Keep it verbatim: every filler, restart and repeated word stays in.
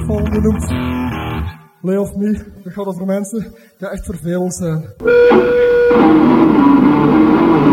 vallen genoemd. Lay of Me, dat gaat over mensen die echt vervelend zijn.